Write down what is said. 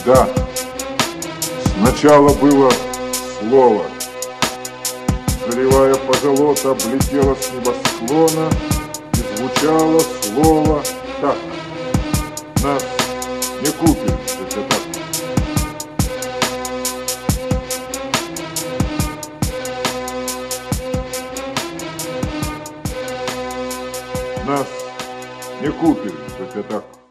Да, сначала было слово. Заливая позолота, облетело с небосклона, и звучало слово так. Нас не купишь, это так. Нас не купишь, это так.